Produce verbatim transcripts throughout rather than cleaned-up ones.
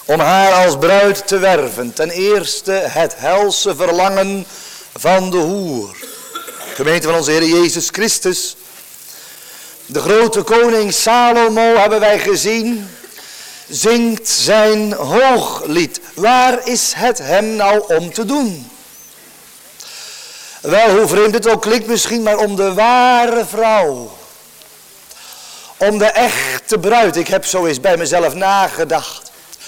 om haar als bruid te werven. Ten eerste het helse verlangen van de hoer. Gemeente van onze Heer Jezus Christus. De grote koning Salomo, hebben wij gezien, zingt zijn hooglied. Waar is het hem nou om te doen? Wel, hoe vreemd het ook klinkt misschien, maar om de ware vrouw. Om de echte bruid. Ik heb zo eens bij mezelf nagedacht.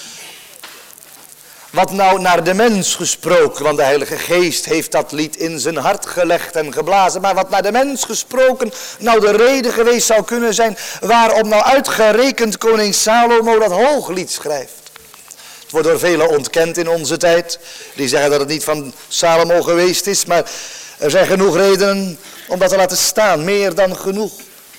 Wat nou naar de mens gesproken, want de Heilige Geest heeft dat lied in zijn hart gelegd en geblazen. Maar wat naar de mens gesproken nou de reden geweest zou kunnen zijn, waarom nou uitgerekend koning Salomo dat hooglied schrijft. Het wordt door velen ontkend in onze tijd. Die zeggen dat het niet van Salomo geweest is, maar er zijn genoeg redenen om dat te laten staan. Meer dan genoeg.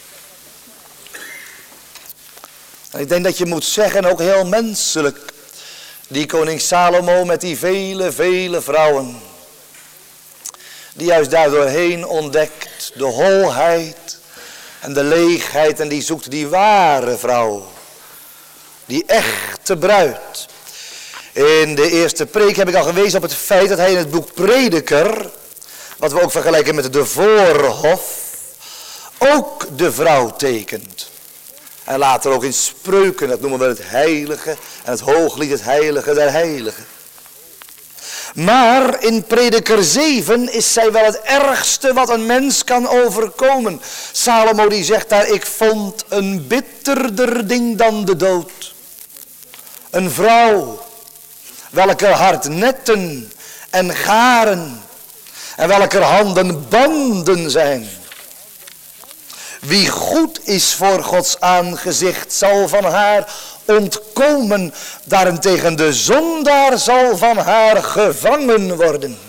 En ik denk dat je moet zeggen, ook heel menselijk, die koning Salomo met die vele, vele vrouwen, die juist daardoorheen ontdekt de holheid en de leegheid en die zoekt die ware vrouw, die echte bruid. In de eerste preek heb ik al gewezen op het feit dat hij in het boek Prediker, wat we ook vergelijken met de voorhof, ook de vrouw tekent. En later ook in Spreuken, dat noemen we het heilige en het hooglied, het heilige der heiligen. Maar in Prediker zeven is zij wel het ergste wat een mens kan overkomen. Salomo die zegt daar, ik vond een bitterder ding dan de dood. Een vrouw, welker hart netten en garen en welker handen banden zijn. Wie goed is voor Gods aangezicht zal van haar ontkomen. Daarentegen de zondaar zal van haar gevangen worden.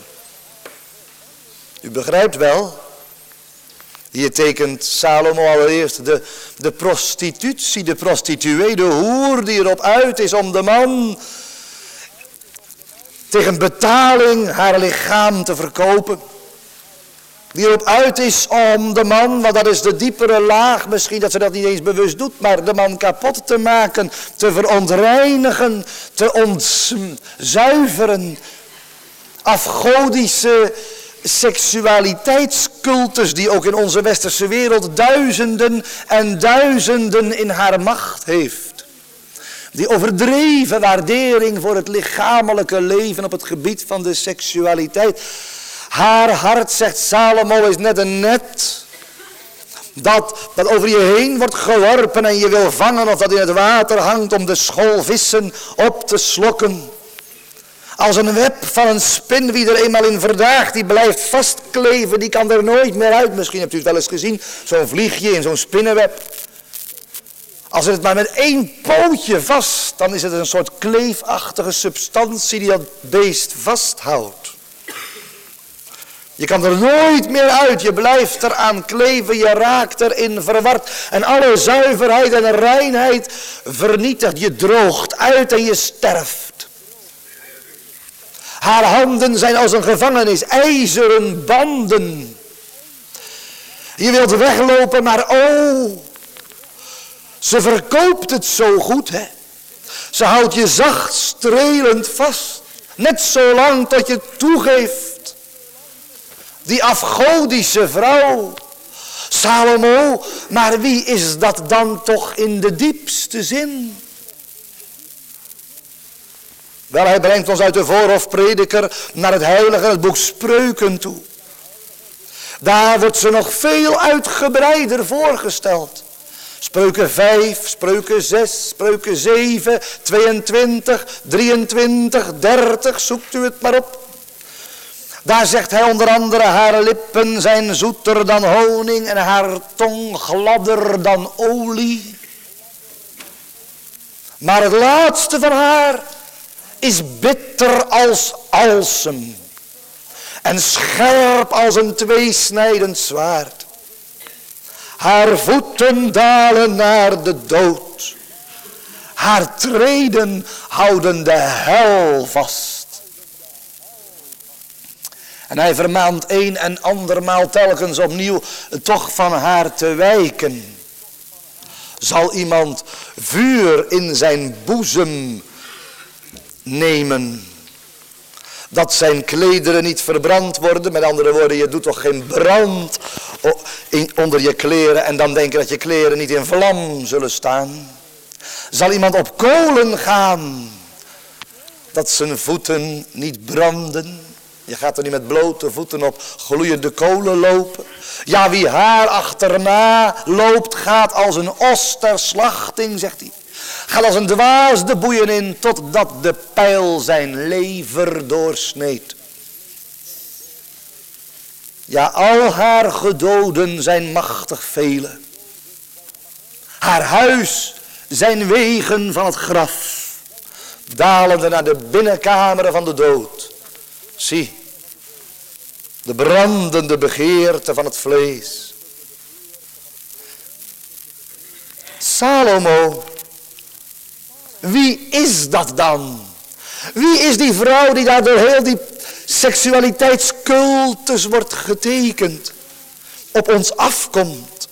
U begrijpt wel. Hier tekent Salomo allereerst de, de prostitutie, de prostituee, de hoer die erop uit is om de man tegen betaling haar lichaam te verkopen. Die erop uit is om de man, want dat is de diepere laag, misschien dat ze dat niet eens bewust doet, maar de man kapot te maken, te verontreinigen, te ontzuiveren. Afgodische seksualiteitscultus die ook in onze westerse wereld duizenden en duizenden in haar macht heeft. Die overdreven waardering voor het lichamelijke leven op het gebied van de seksualiteit. Haar hart, zegt Salomo, is net een net dat, dat over je heen wordt geworpen en je wil vangen of dat in het water hangt om de schoolvissen op te slokken. Als een web van een spin, wie er eenmaal in verdaagt, die blijft vastkleven, die kan er nooit meer uit. Misschien hebt u het wel eens gezien, zo'n vliegje in zo'n spinnenweb. Als het maar met één pootje vast, dan is het een soort kleefachtige substantie die dat beest vasthoudt. Je kan er nooit meer uit, je blijft eraan kleven, je raakt erin verward. En alle zuiverheid en reinheid vernietigt, je droogt uit en je sterft. Haar handen zijn als een gevangenis, ijzeren banden. Je wilt weglopen, maar oh, ze verkoopt het zo goed, hè. Ze houdt je zacht strelend vast, net zolang tot je toegeeft. Die afgodische vrouw, Salomo, maar wie is dat dan toch in de diepste zin? Wel, hij brengt ons uit de voorhofprediker naar het heilige, het boek Spreuken toe. Daar wordt ze nog veel uitgebreider voorgesteld. Spreuken vijf, Spreuken zes, Spreuken zeven, tweeëntwintig, drieëntwintig, dertig, zoekt u het maar op. Daar zegt hij onder andere, haar lippen zijn zoeter dan honing en haar tong gladder dan olie. Maar het laatste van haar is bitter als alsem en scherp als een tweesnijdend zwaard. Haar voeten dalen naar de dood. Haar treden houden de hel vast. En hij vermaant een en andermaal telkens opnieuw toch van haar te wijken. Zal iemand vuur in zijn boezem nemen. Dat zijn klederen niet verbrand worden. Met andere woorden, je doet toch geen brand onder je kleren en dan denken dat je kleren niet in vlam zullen staan. Zal iemand op kolen gaan, dat zijn voeten niet branden? Je gaat er niet met blote voeten op gloeiende kolen lopen. Ja, wie haar achterna loopt, gaat als een os ter slachting, zegt hij. Gaat als een dwaas de boeien in, totdat de pijl zijn lever doorsneedt. Ja, al haar gedoden zijn machtig vele. Haar huis zijn wegen van het graf, dalende naar de binnenkameren van de dood. Zie, de brandende begeerte van het vlees. Salomo, wie is dat dan? Wie is die vrouw die daar door heel die seksualiteitscultus wordt getekend, op ons afkomt?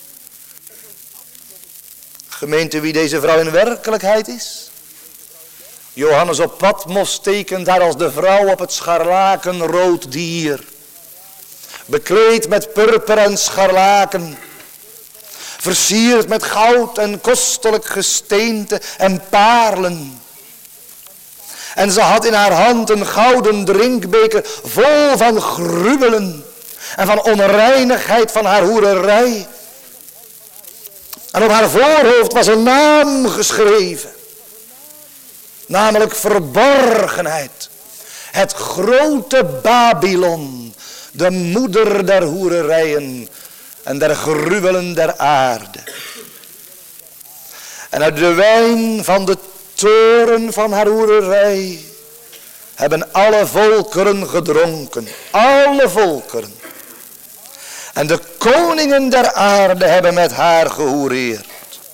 Gemeente, wie deze vrouw in werkelijkheid is? Johannes op Patmos tekent haar als de vrouw op het scharlakenrood dier. Bekleed met purper en scharlaken. Versierd met goud en kostelijk gesteente en paarlen. En ze had in haar hand een gouden drinkbeker vol van gruwelen en van onreinigheid van haar hoererij. En op haar voorhoofd was een naam geschreven. Namelijk verborgenheid. Het grote Babylon. De moeder der hoererijen en der gruwelen der aarde. En uit de wijn van de toren van haar hoererij hebben alle volkeren gedronken. Alle volkeren. En de koningen der aarde hebben met haar gehoereerd.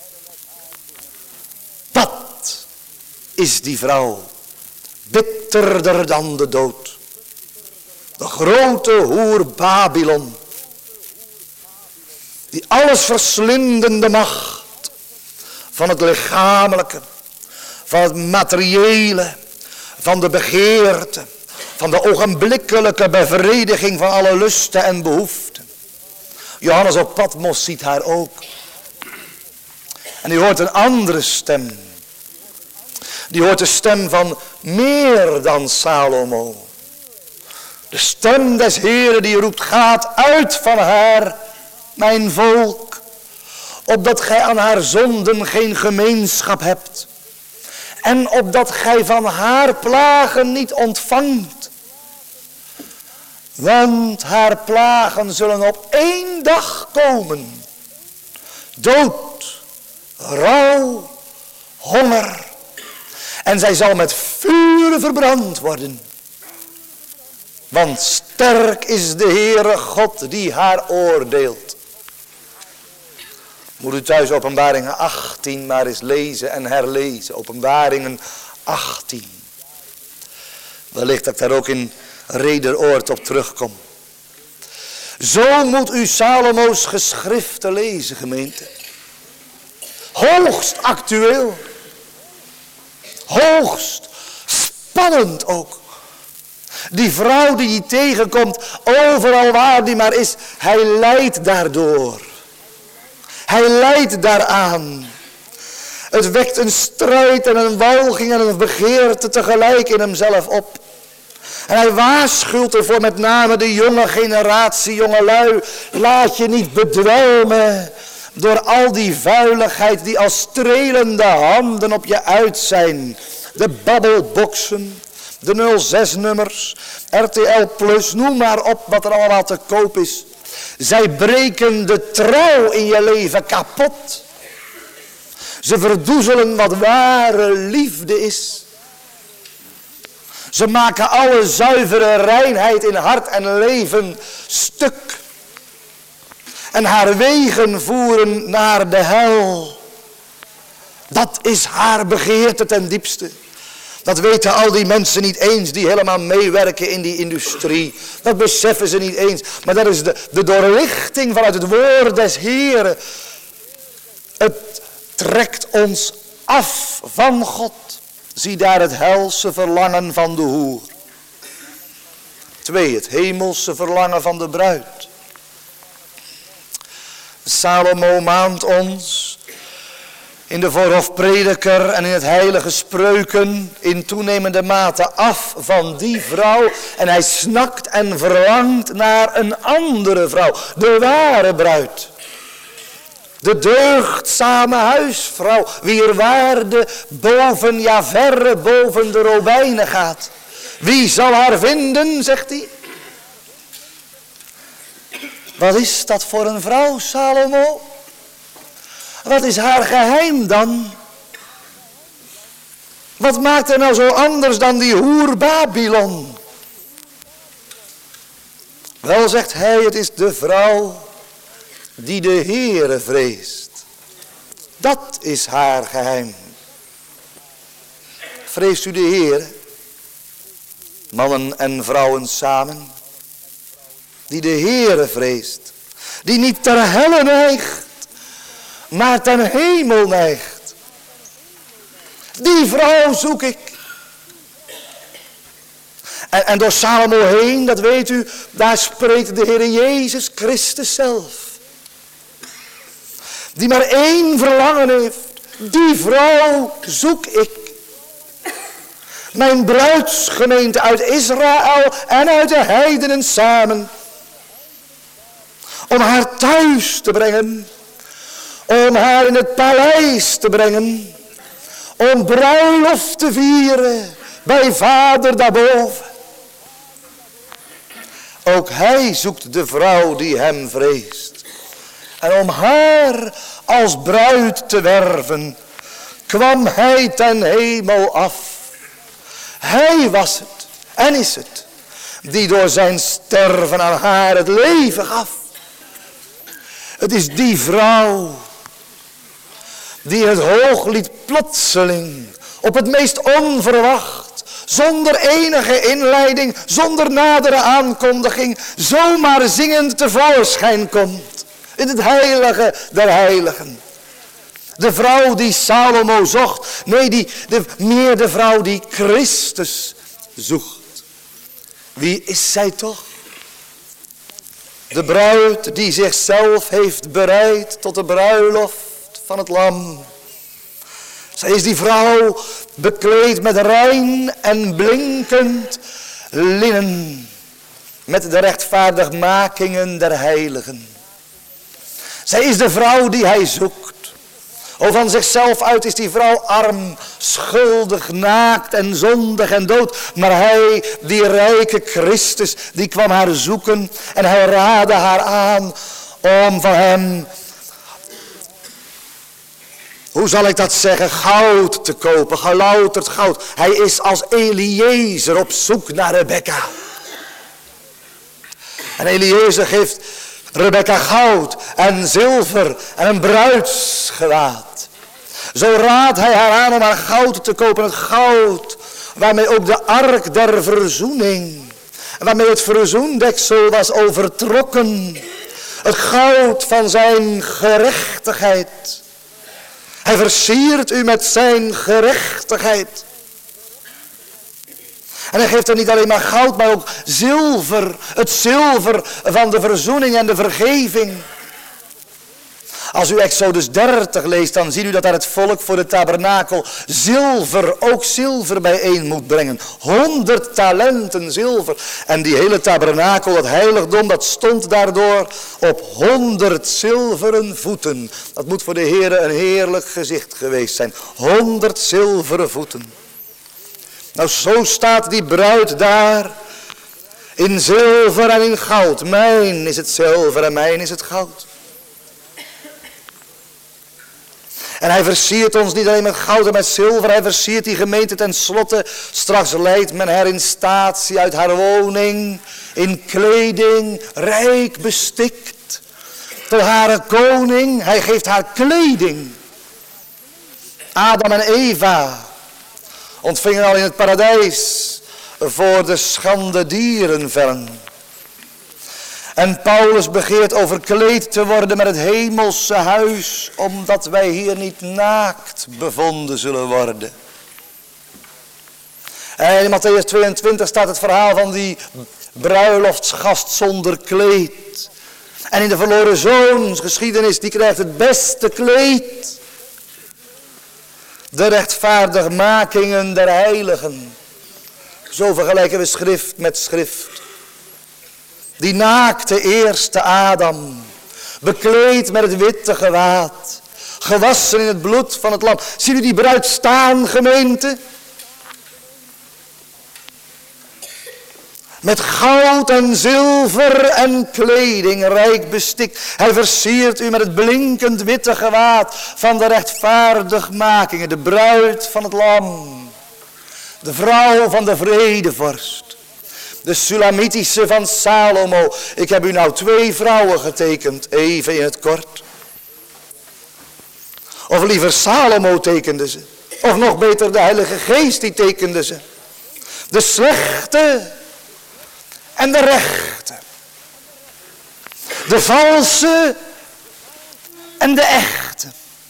Dat is die vrouw. Bitterder dan de dood. De grote hoer Babylon. Die alles verslindende macht van het lichamelijke, van het materiële, van de begeerte, van de ogenblikkelijke bevrediging van alle lusten en behoeften. Johannes op Patmos ziet haar ook. En die hoort een andere stem. Die hoort de stem van meer dan Salomo. De stem des Heeren die roept, gaat uit van haar, mijn volk, opdat gij aan haar zonden geen gemeenschap hebt. En opdat gij van haar plagen niet ontvangt. Want haar plagen zullen op één dag komen. Dood, rouw, honger. En zij zal met vuur verbrand worden. Want sterk is de Heere God die haar oordeelt. Moet u thuis Openbaringen achttien maar eens lezen en herlezen. Openbaringen achttien. Wellicht dat ik daar ook in rederoord op terugkom. Zo moet u Salomo's geschriften lezen, gemeente. Hoogst actueel. Hoogst spannend ook. Die vrouw die je tegenkomt, overal waar die maar is, hij lijdt daardoor. Hij lijdt daaraan. Het wekt een strijd en een walging en een begeerte tegelijk in hemzelf op. En hij waarschuwt ervoor met name de jonge generatie, jongelui. Laat je niet bedwelmen door al die vuiligheid die als strelende handen op je uit zijn. De babbelboxen, de nul zes nummers, R T L plus, noem maar op wat er allemaal te koop is. Zij breken de trouw in je leven kapot. Ze verdoezelen wat ware liefde is. Ze maken alle zuivere reinheid in hart en leven stuk. En haar wegen voeren naar de hel. Dat is haar begeerte ten diepste. Dat weten al die mensen niet eens die helemaal meewerken in die industrie. Dat beseffen ze niet eens. Maar dat is de, de doorlichting vanuit het woord des Heeren. Het trekt ons af van God. Zie daar het helse verlangen van de hoer. Twee, het hemelse verlangen van de bruid. Salomo maant ons in de voorhofprediker en in het heilige spreuken in toenemende mate af van die vrouw. En hij snakt en verlangt naar een andere vrouw, de ware bruid. De deugdzame huisvrouw, wier waarde boven, ja verre boven de robijnen gaat. Wie zal haar vinden, zegt hij. Wat is dat voor een vrouw, Salomo? Wat is haar geheim dan? Wat maakt er nou zo anders dan die hoer Babylon? Wel, zegt hij, het is de vrouw die de Heere vreest. Dat is haar geheim. Vreest u de Heere? Mannen en vrouwen samen. Die de Heere vreest. Die niet ter helle neigt, maar ten hemel neigt. Die vrouw zoek ik. En, en door Salomo heen, dat weet u, daar spreekt de Heer Jezus Christus zelf. Die maar één verlangen heeft. Die vrouw zoek ik. Mijn bruidsgemeente uit Israël en uit de heidenen samen. Om haar thuis te brengen. Om haar in het paleis te brengen. Om bruiloft te vieren bij Vader daarboven. Ook hij zoekt de vrouw die hem vreest. En om haar als bruid te werven, kwam hij ten hemel af. Hij was het en is het, die door zijn sterven aan haar het leven gaf. Het is die vrouw die het hooglied plotseling, op het meest onverwacht, zonder enige inleiding, zonder nadere aankondiging, zomaar zingend tevoorschijn komt. In het heilige der heiligen. De vrouw die Salomo zocht. Nee, die, de, meer de vrouw die Christus zoekt. Wie is zij toch? De bruid die zichzelf heeft bereid tot de bruiloft van het lam. Zij is die vrouw bekleed met rein en blinkend linnen. Met de rechtvaardigmakingen der heiligen. Zij is de vrouw die hij zoekt. O, van zichzelf uit is die vrouw arm, schuldig, naakt en zondig en dood. Maar hij, die rijke Christus, die kwam haar zoeken en hij raadde haar aan om van hem, hoe zal ik dat zeggen, goud te kopen, gelouterd goud. Hij is als Eliezer op zoek naar Rebekka. En Eliezer geeft Rebekka goud en zilver en een bruidsgewaad. Zo raadt hij haar aan om haar goud te kopen. Het goud waarmee ook de ark der verzoening, waarmee het verzoendeksel was overtrokken. Het goud van zijn gerechtigheid. Hij versiert u met zijn gerechtigheid. En hij geeft er niet alleen maar goud, maar ook zilver. Het zilver van de verzoening en de vergeving. Als u Exodus dertig leest, dan ziet u dat daar het volk voor de tabernakel zilver, ook zilver bijeen moet brengen. Honderd talenten zilver. En die hele tabernakel, dat heiligdom, dat stond daardoor op honderd zilveren voeten. Dat moet voor de Heere een heerlijk gezicht geweest zijn. Honderd zilveren voeten. Nou, zo staat die bruid daar, in zilver en in goud. Mijn is het zilver en mijn is het goud. En hij versiert ons niet alleen met goud en met zilver, hij versiert die gemeente ten slotte. Straks leidt men haar in statie uit haar woning, in kleding, rijk bestikt. Tot haar koning, hij geeft haar kleding. Adam en Eva ontvingen al in het paradijs voor de schande dierenvellen. En Paulus begeert overkleed te worden met het hemelse huis, omdat wij hier niet naakt bevonden zullen worden. En in Matthäus tweeëntwintig staat het verhaal van die bruiloftsgast zonder kleed. En in de verloren zoonsgeschiedenis, die krijgt het beste kleed. De rechtvaardigmakingen der heiligen. Zo vergelijken we schrift met schrift. Die naakte eerste Adam, bekleed met het witte gewaad, gewassen in het bloed van het lam. Zien u die bruid staan, gemeente? Met goud en zilver en kleding rijk bestikt. Hij versiert u met het blinkend witte gewaad van de rechtvaardigmakingen. De bruid van het lam. De vrouw van de vredevorst. De Sulamitische van Salomo. Ik heb u nou twee vrouwen getekend, even in het kort. Of liever Salomo tekende ze. Of nog beter de Heilige Geest die tekende ze. De slechte en de rechte. De valse en de echte.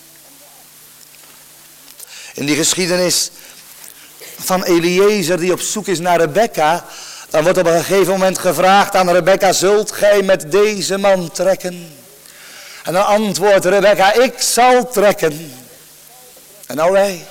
In die geschiedenis van Eliezer die op zoek is naar Rebekka, dan wordt op een gegeven moment gevraagd aan Rebekka: zult gij met deze man trekken? En dan antwoordt Rebekka: ik zal trekken. En nou wij,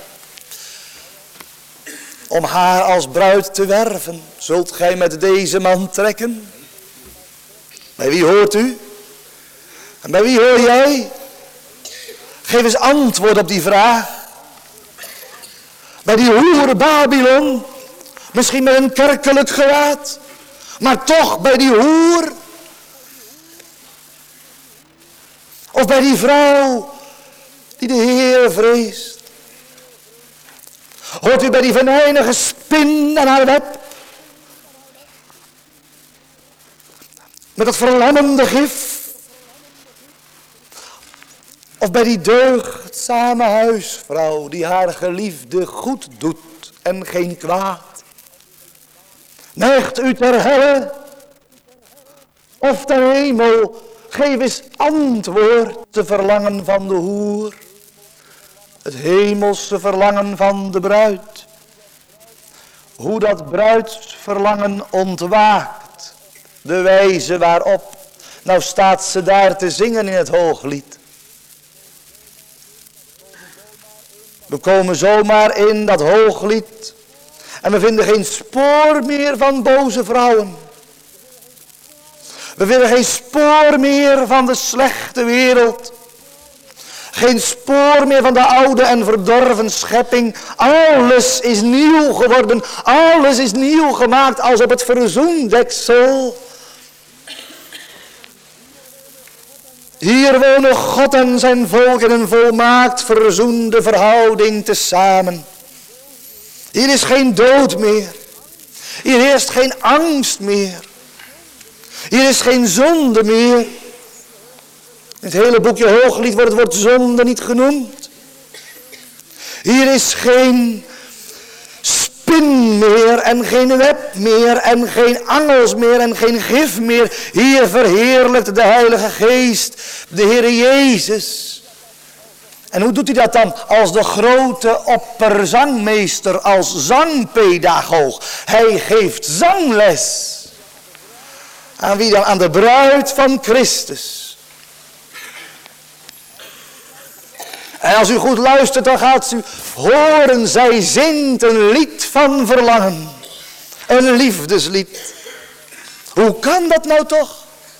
om haar als bruid te werven, zult gij met deze man trekken? Bij wie hoort u? En bij wie hoor jij? Geef eens antwoord op die vraag. Bij die hoer Babylon, misschien met een kerkelijk gewaad, maar toch bij die hoer. Of bij die vrouw die de Heer vreest. Hoort u bij die venijnige spin en haar web? Met dat verlammende gif? Of bij die deugdzame huisvrouw die haar geliefde goed doet en geen kwaad? Neigt u ter helle of ter hemel? Geef eens antwoord, te verlangen van de hoer. Het hemelse verlangen van de bruid. Hoe dat bruidsverlangen ontwaakt. De wijze waarop. Nou staat ze daar te zingen in het Hooglied. We komen zomaar in dat Hooglied. En we vinden geen spoor meer van boze vrouwen. We vinden geen spoor meer van de slechte wereld. Geen spoor meer van de oude en verdorven schepping. Alles is nieuw geworden. Alles is nieuw gemaakt als op het verzoendeksel. Hier wonen God en zijn volk in een volmaakt verzoende verhouding tezamen. Hier is geen dood meer. Hier heerst geen angst meer. Hier is geen zonde meer. In het hele boekje Hooglied wordt het woord zonde niet genoemd. Hier is geen spin meer en geen web meer en geen angels meer en geen gif meer. Hier verheerlijkt de Heilige Geest de Heer Jezus. En hoe doet hij dat dan? Als de grote opperzangmeester, als zangpedagoog. Hij geeft zangles. Aan wie dan? Aan de bruid van Christus. En als u goed luistert, dan gaat u horen, zij zingt een lied van verlangen. Een liefdeslied. Hoe kan dat nou toch?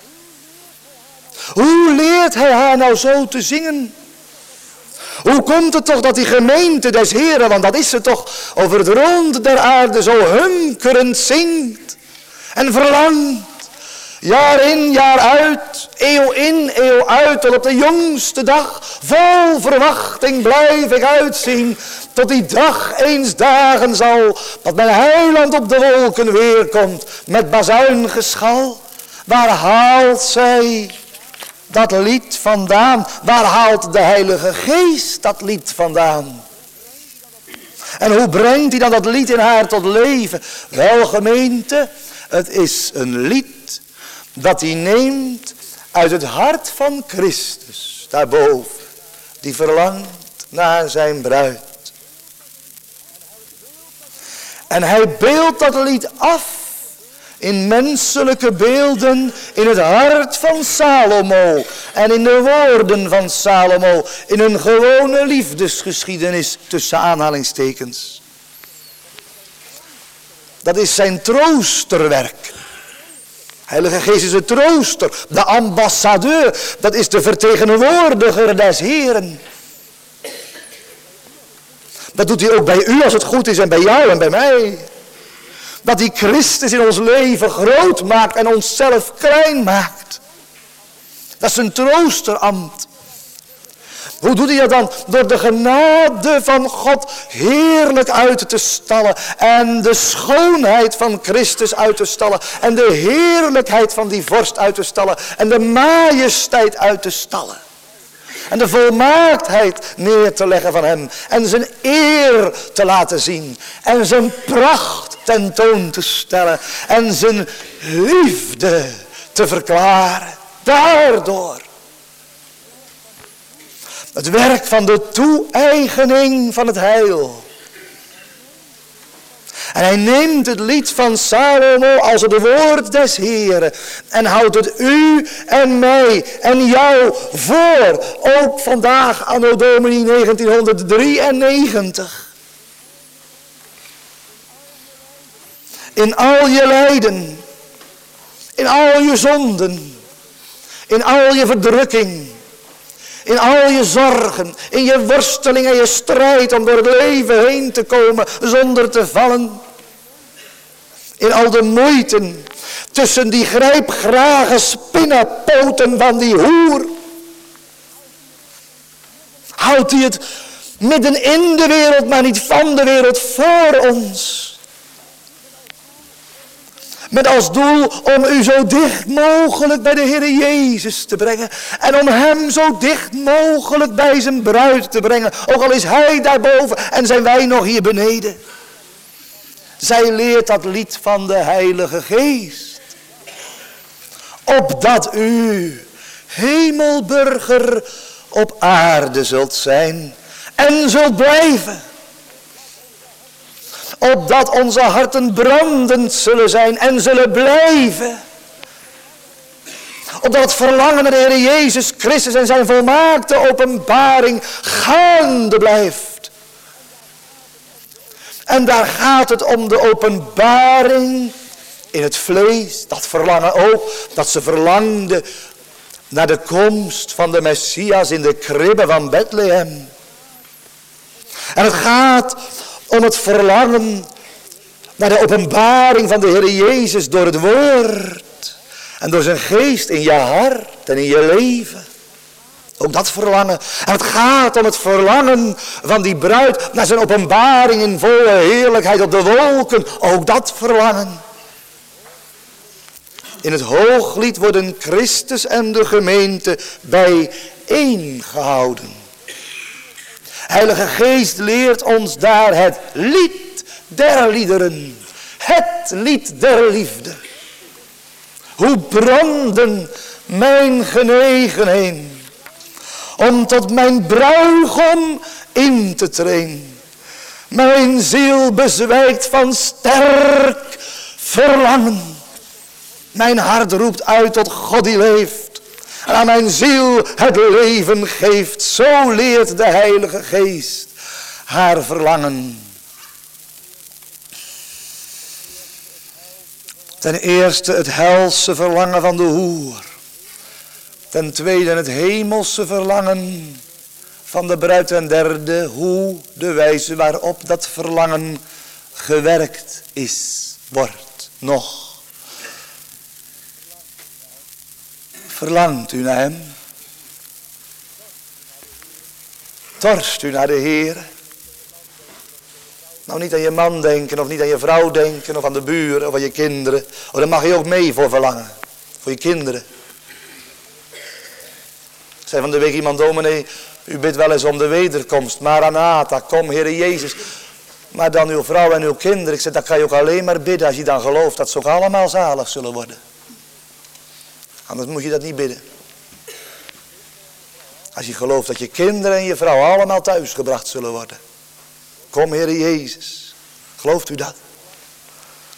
Hoe leert hij haar nou zo te zingen? Hoe komt het toch dat die gemeente des Heren, want dat is ze toch, over het rond der aarde zo hunkerend zingt en verlangt. Jaar in, jaar uit, eeuw in, eeuw uit, tot op de jongste dag, vol verwachting blijf ik uitzien, tot die dag eens dagen zal, dat mijn heiland op de wolken weerkomt, met bazuingeschal. Waar haalt zij dat lied vandaan? Waar haalt de Heilige Geest dat lied vandaan? En hoe brengt hij dan dat lied in haar tot leven? Wel, gemeente, het is een lied dat hij neemt uit het hart van Christus, daarboven, die verlangt naar zijn bruid. En hij beeldt dat lied af in menselijke beelden, in het hart van Salomo en in de woorden van Salomo, in een gewone liefdesgeschiedenis tussen aanhalingstekens. Dat is zijn troosterwerk. Heilige Geest is de trooster, de ambassadeur, dat is de vertegenwoordiger des Heren. Dat doet hij ook bij u als het goed is en bij jou en bij mij. Dat hij Christus in ons leven groot maakt en onszelf klein maakt. Dat is een troosterambt. Hoe doet hij dat dan? Door de genade van God heerlijk uit te stallen. En de schoonheid van Christus uit te stallen. En de heerlijkheid van die vorst uit te stallen. En de majesteit uit te stallen. En de volmaaktheid neer te leggen van hem. En zijn eer te laten zien. En zijn pracht tentoon te stellen. En zijn liefde te verklaren. Daardoor. Het werk van de toe-eigening van het heil. En hij neemt het lied van Salomo als het woord des Heren. En houdt het u en mij en jou voor. Ook vandaag anno Domini negentienhonderddrieënnegentig. In al je lijden. In al je zonden. In al je verdrukking. In al je zorgen, in je worsteling en je strijd om door het leven heen te komen zonder te vallen. In al de moeiten tussen die grijpgrage spinnenpoten van die hoer. Houdt hij het midden in de wereld, maar niet van de wereld voor ons. Met als doel om u zo dicht mogelijk bij de Heer Jezus te brengen. En om hem zo dicht mogelijk bij zijn bruid te brengen. Ook al is hij daarboven en zijn wij nog hier beneden. Zij leert dat lied van de Heilige Geest. Opdat u hemelburger op aarde zult zijn. En zult blijven. Opdat onze harten brandend zullen zijn en zullen blijven. Opdat het verlangen naar de Heer Jezus Christus en zijn volmaakte openbaring gaande blijft. En daar gaat het om de openbaring in het vlees. Dat verlangen ook, dat ze verlangde naar de komst van de Messias in de kribbe van Bethlehem. En het gaat om het verlangen naar de openbaring van de Heer Jezus door het woord. En door zijn geest in je hart en in je leven. Ook dat verlangen. En het gaat om het verlangen van die bruid naar zijn openbaring in volle heerlijkheid op de wolken. Ook dat verlangen. In het Hooglied worden Christus en de gemeente bijeen gehouden. Heilige Geest leert ons daar het lied der liederen. Het lied der liefde. Hoe branden mijn genegenheid om tot mijn bruigom in te treden. Mijn ziel bezwijkt van sterk verlangen. Mijn hart roept uit tot God die leeft. En aan mijn ziel het leven geeft. Zo leert de Heilige Geest haar verlangen. Ten eerste het helse verlangen van de hoer. Ten tweede het hemelse verlangen van de bruid. Ten derde hoe de wijze waarop dat verlangen gewerkt is, wordt nog. Verlangt u naar hem? Dorst u naar de Heer? Nou, niet aan je man denken, of niet aan je vrouw denken, of aan de buren, of aan je kinderen. Oh, daar mag je ook mee voor verlangen. Voor je kinderen. Zei van de week iemand, dominee, u bidt wel eens om de wederkomst. Maranatha, kom Heere Jezus. Maar dan uw vrouw en uw kinderen. Ik zeg, dat kan je ook alleen maar bidden als je dan gelooft dat ze ook allemaal zalig zullen worden. Anders moet je dat niet bidden. Als je gelooft dat je kinderen en je vrouw allemaal thuisgebracht zullen worden. Kom Heere Jezus. Gelooft u dat?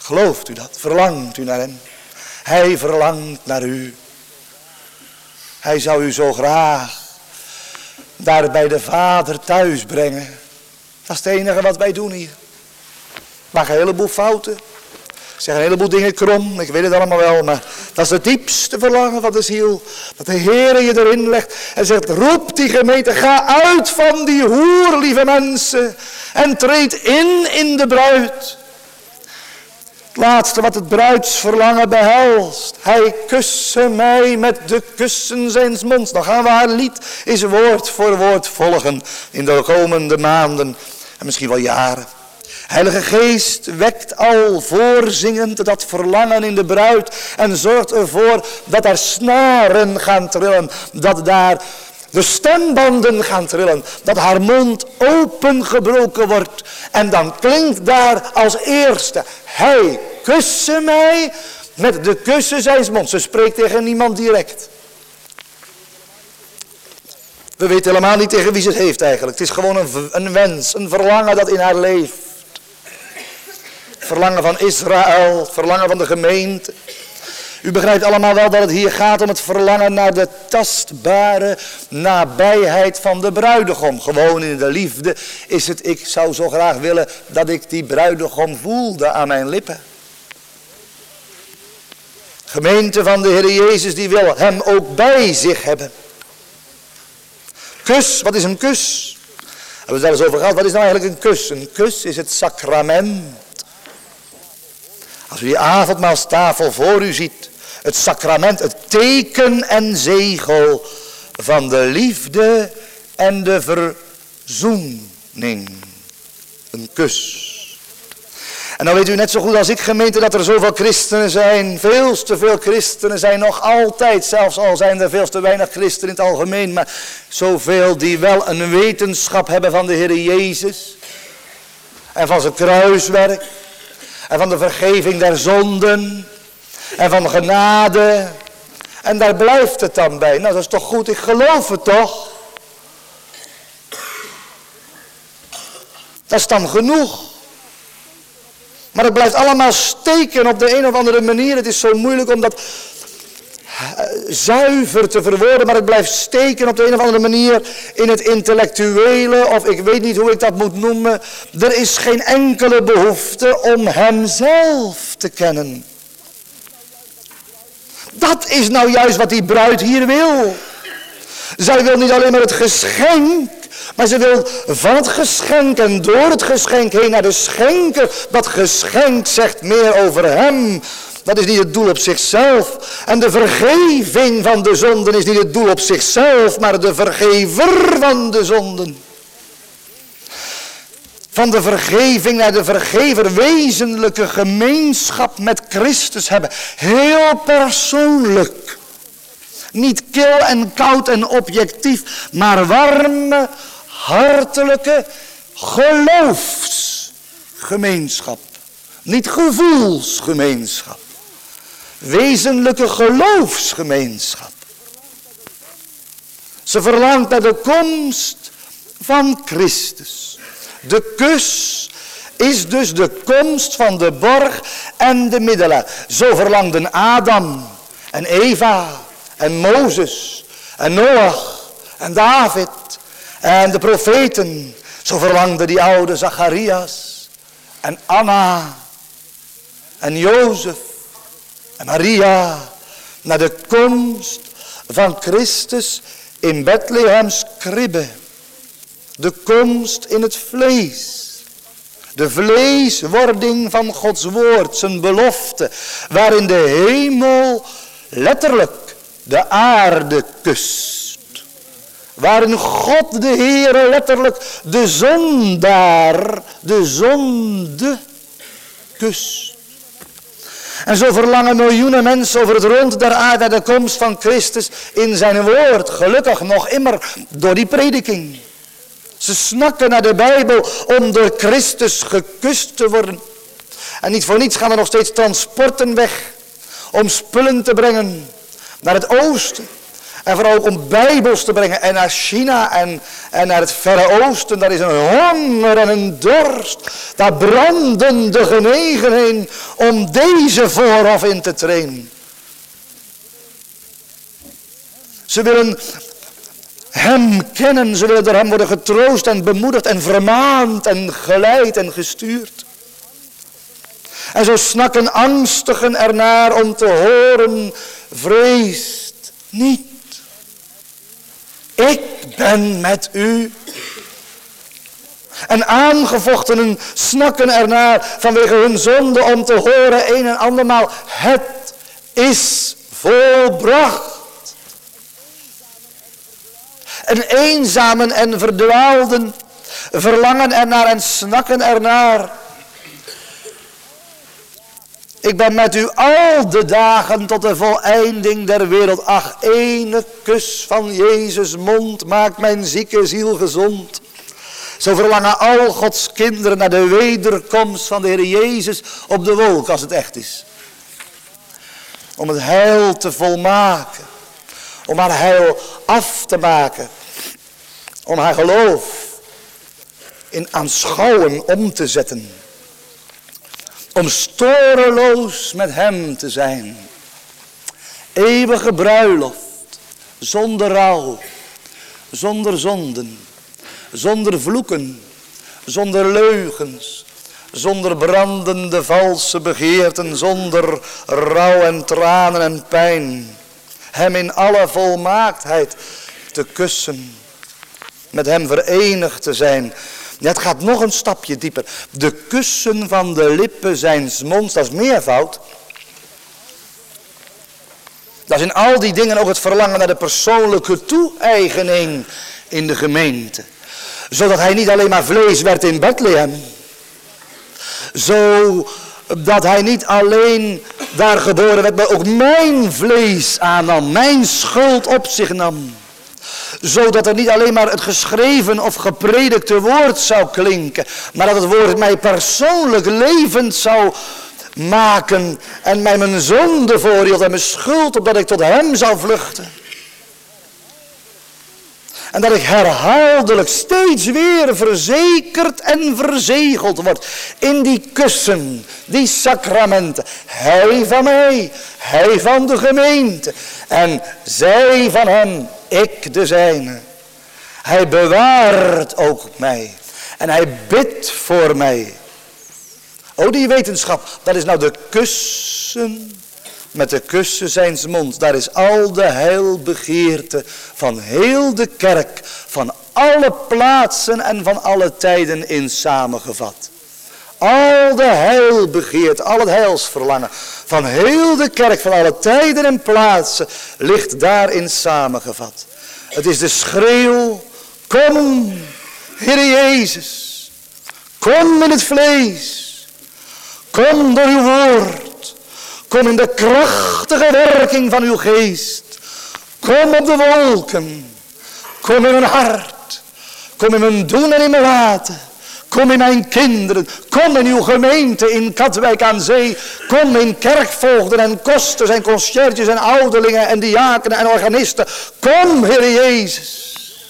Gelooft u dat? Verlangt u naar hem? Hij verlangt naar u. Hij zou u zo graag daar bij de Vader thuis brengen. Dat is het enige wat wij doen hier. Maak een heleboel fouten. Ik zeg een heleboel dingen krom. Ik weet het allemaal wel. Maar dat is het diepste verlangen van de ziel. Dat de Heer je erin legt. En zegt, roep die gemeente. Ga uit van die hoer, lieve mensen. En treed in in de bruid. Het laatste wat het bruidsverlangen behelst. Hij kusse mij met de kussen zijns monds. Dan gaan we haar lied eens woord voor woord volgen. In de komende maanden. En misschien wel jaren. Heilige Geest wekt al voorzingend dat verlangen in de bruid. En zorgt ervoor dat er snaren gaan trillen. Dat daar de stembanden gaan trillen. Dat haar mond opengebroken wordt. En dan klinkt daar als eerste. Hij kusse mij met de kussen zijns monds. Ze spreekt tegen niemand direct. We weten helemaal niet tegen wie ze het heeft eigenlijk. Het is gewoon een, een wens, een verlangen dat in haar leeft. Het verlangen van Israël, het verlangen van de gemeente. U begrijpt allemaal wel dat het hier gaat om het verlangen naar de tastbare nabijheid van de bruidegom. Gewoon in de liefde is het, ik zou zo graag willen dat ik die bruidegom voelde aan mijn lippen. Gemeente van de Heer Jezus die wil hem ook bij zich hebben. Kus, wat is een kus? Hebben we het daar eens over gehad, wat is nou eigenlijk een kus? Een kus is het sacrament. Als u die avondmaalstafel voor u ziet, het sacrament, het teken en zegel van de liefde en de verzoening. Een kus. En dan weet u net zo goed als ik, gemeente, dat er zoveel christenen zijn. Veel te veel christenen zijn nog altijd. Zelfs al zijn er veel te weinig christenen in het algemeen. Maar zoveel die wel een wetenschap hebben van de Heer Jezus. En van zijn kruiswerk. En van de vergeving der zonden. En van genade. En daar blijft het dan bij. Nou, dat is toch goed, ik geloof het toch. Dat is dan genoeg. Maar het blijft allemaal steken op de een of andere manier. Het is zo moeilijk om dat zuiver te verwoorden. Maar het blijft steken op de een of andere manier in het intellectuele. Of ik weet niet hoe ik dat moet noemen. Er is geen enkele behoefte om hemzelf te kennen. Dat is nou juist wat die bruid hier wil. Zij wil niet alleen maar het geschenk. Maar ze wil van het geschenk en door het geschenk heen naar de schenker. Dat geschenk zegt meer over hem. Dat is niet het doel op zichzelf. En de vergeving van de zonden is niet het doel op zichzelf. Maar de vergever van de zonden. Van de vergeving naar de vergever. Wezenlijke gemeenschap met Christus hebben. Heel persoonlijk. Niet kil en koud en objectief. Maar warme, hartelijke geloofsgemeenschap. Niet gevoelsgemeenschap. Wezenlijke geloofsgemeenschap. Ze verlangt naar de komst van Christus. De kus is dus de komst van de borg en de middelaar. Zo verlangden Adam en Eva en Mozes en Noach en David en de profeten. Zo verlangde die oude Zacharias en Anna en Jozef en Maria naar de komst van Christus in Bethlehems kribbe. De komst in het vlees. De vleeswording van Gods woord, zijn belofte, waarin de hemel letterlijk de aarde kust. Waarin God de Heere letterlijk de zondaar, de zonde kust. En zo verlangen miljoenen mensen over het rond der aarde naar de komst van Christus in zijn woord. Gelukkig nog immer door die prediking. Ze snakken naar de Bijbel om door Christus gekust te worden. En niet voor niets gaan er nog steeds transporten weg om spullen te brengen naar het oosten. En vooral ook om bijbels te brengen. En naar China en, en naar het Verre Oosten. Daar is een honger en een dorst. Daar branden de genegenheden om deze voorhof in te trainen. Ze willen hem kennen. Ze willen door hem worden getroost en bemoedigd en vermaand en geleid en gestuurd. En zo snakken angstigen ernaar om te horen, vreest niet. Ik ben met u. En aangevochtenen snakken ernaar vanwege hun zonde om te horen een en andermaal. Het is volbracht. En eenzamen en verdwaalden verlangen ernaar en snakken ernaar. Ik ben met u al de dagen tot de voleinding der wereld. Ach, ene kus van Jezus' mond maakt mijn zieke ziel gezond. Zo verlangen al Gods kinderen naar de wederkomst van de Heer Jezus op de wolk, als het echt is. Om het heil te volmaken. Om haar heil af te maken. Om haar geloof in aanschouwen om te zetten. Om storeloos met hem te zijn. Eeuwige bruiloft. Zonder rouw. Zonder zonden. Zonder vloeken. Zonder leugens. Zonder brandende valse begeerten. Zonder rouw en tranen en pijn. Hem in alle volmaaktheid te kussen. Met hem verenigd te zijn. Ja, het gaat nog een stapje dieper. De kussen van de lippen zijn 's monds, dat is meervoud. Dat is in al die dingen ook het verlangen naar de persoonlijke toe-eigening in de gemeente. Zodat hij niet alleen maar vlees werd in Bethlehem. Zodat hij niet alleen daar geboren werd, maar ook mijn vlees aannam. Mijn schuld op zich nam. Zodat er niet alleen maar het geschreven of gepredikte woord zou klinken. Maar dat het woord mij persoonlijk levend zou maken. En mij mijn zonde voorhield en mijn schuld opdat ik tot hem zou vluchten. En dat ik herhaaldelijk steeds weer verzekerd en verzegeld word. In die kussen, die sacramenten. Hij van mij, hij van de gemeente. En zij van hem, ik de zijne. Hij bewaart ook mij. En hij bidt voor mij. O, die wetenschap, dat is nou de kussen. Met de kussen zijns monds, daar is al de heilbegeerte van heel de kerk, van alle plaatsen en van alle tijden in samengevat. Al de heilbegeerte, al het heilsverlangen van heel de kerk, van alle tijden en plaatsen, ligt daarin samengevat. Het is de schreeuw, kom, Heer Jezus, kom in het vlees, kom door uw woord. Kom in de krachtige werking van uw geest. Kom op de wolken. Kom in mijn hart. Kom in mijn doen en in mijn laten. Kom in mijn kinderen. Kom in uw gemeente in Katwijk aan Zee. Kom in kerkvoogden en kosters en concierges en ouderlingen en diakenen en organisten. Kom, Heer Jezus.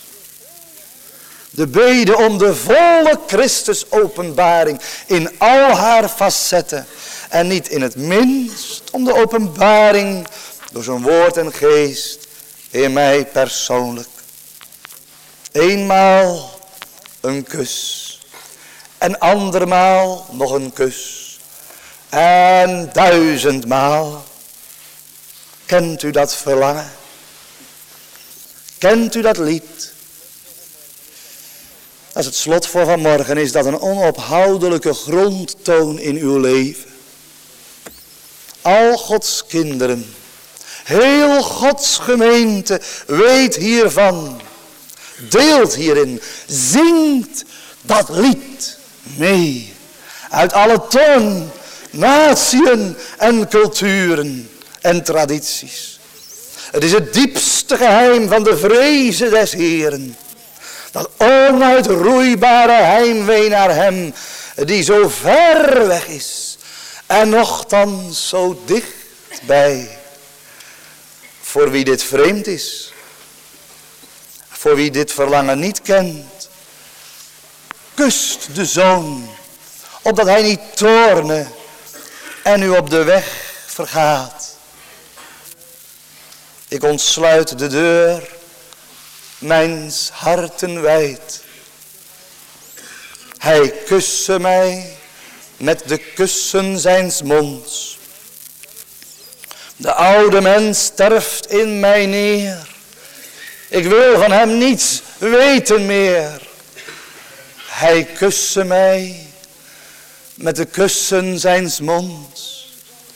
De bede om de volle Christus openbaring in al haar facetten. En niet in het minst om de openbaring door zijn woord en geest in mij persoonlijk. Eenmaal een kus. En andermaal nog een kus. En duizendmaal. Kent u dat verlangen? Kent u dat lied? Als het slot voor vanmorgen is dat een onophoudelijke grondtoon in uw leven. Al Gods kinderen, heel Gods gemeente weet hiervan, deelt hierin, zingt dat lied mee. Uit alle tongen, natieën en culturen en tradities. Het is het diepste geheim van de vrezen des Heeren. Dat onuitroeibare heimwee naar hem, die zo ver weg is. En nochtans zo dichtbij. Voor wie dit vreemd is, Voor wie dit verlangen niet kent, kust de Zoon, opdat hij niet toorne en u op de weg vergaat. Ik ontsluit de deur, mijns harten wijd. Hij kusse mij met de kussen zijns monds. De oude mens sterft in mij neer. Ik wil van hem niets weten meer. Hij kusse mij met de kussen zijns monds.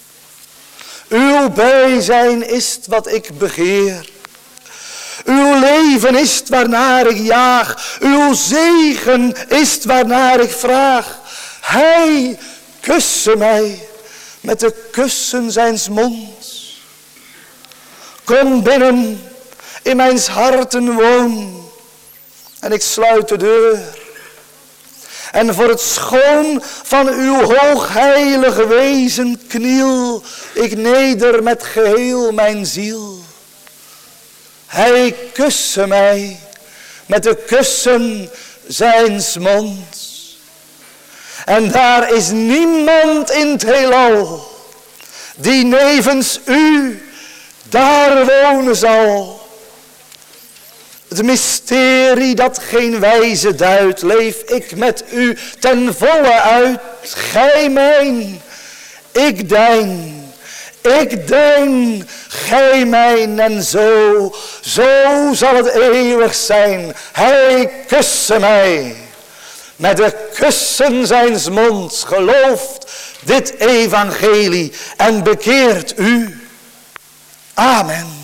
Uw bijzijn is het wat ik begeer. Uw leven is het waarnaar ik jaag. Uw zegen is het waarnaar ik vraag. Hij kusse mij met de kussen zijns monds. Kom binnen, in mijns harten woon. En ik sluit de deur. En voor het schoon van uw hoogheilig wezen kniel ik neder met geheel mijn ziel. Hij kusse mij met de kussen zijns monds. En daar is niemand in het heelal die nevens u daar wonen zal. Het mysterie dat geen wijze duidt, leef ik met u ten volle uit. Gij mijn, ik dijn. Ik dijn, gij mijn, en zo, zo zal het eeuwig zijn. Hij kusse mij met de kussen zijns monds. Gelooft dit evangelie en bekeert u. Amen.